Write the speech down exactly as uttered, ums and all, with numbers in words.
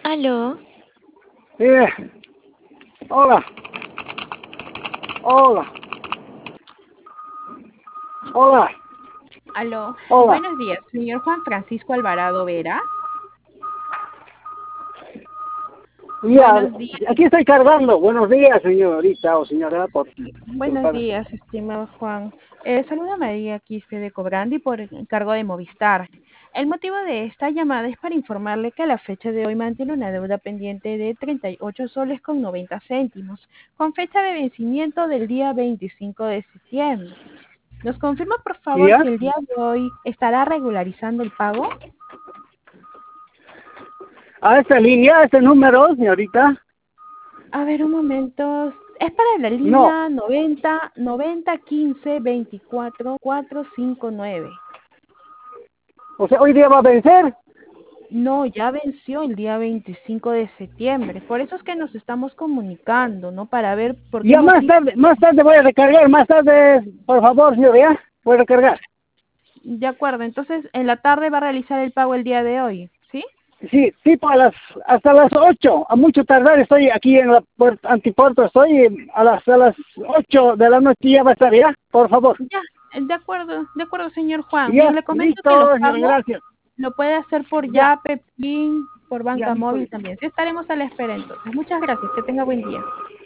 Aló, Eh, hola, hola, hola, Aló, hola. buenos días, señor Juan Francisco Alvarado Vera. Ya, Buenos días, aquí estoy cargando. Buenos días, señorita o señora, por buenos disculpar. días, estimado Juan. Eh, saluda María Quispe de Cobrandi por encargo de Movistar. El motivo de esta llamada es para informarle que a la fecha de hoy mantiene una deuda pendiente de treinta y ocho soles con noventa céntimos, con fecha de vencimiento del día veinticinco de septiembre. ¿Nos confirma, por favor, ¿Ya? si el día de hoy estará regularizando el pago? A esta línea, a este número, señorita. A ver, un momento. Es para la No, línea noventa noventa quince veinticuatro cuatrocientos cincuenta y nueve. o sea, hoy día va a vencer. No, ya venció el día veinticinco de septiembre. Por eso es que nos estamos comunicando, ¿no? Para ver por qué Ya más motivo. tarde, más tarde voy a recargar, más tarde, por favor, señor, ya, voy a recargar. De acuerdo, entonces en la tarde va a realizar el pago el día de hoy, ¿sí? Sí, tipo a las, hasta las ocho, a mucho tardar estoy aquí en la puerta, antipuerto, estoy eh, a las, a las ocho de la noche ya va a estar, ya, por favor. Ya, eh, de acuerdo, de acuerdo, señor Juan. Bien, Ya, le comento que los listo, señor, pagos gracias. lo puede hacer por Ya, Yape, PIN, por ya, banca listo, móvil listo. también. Sí, estaremos a la espera entonces. Muchas gracias, que tenga buen día.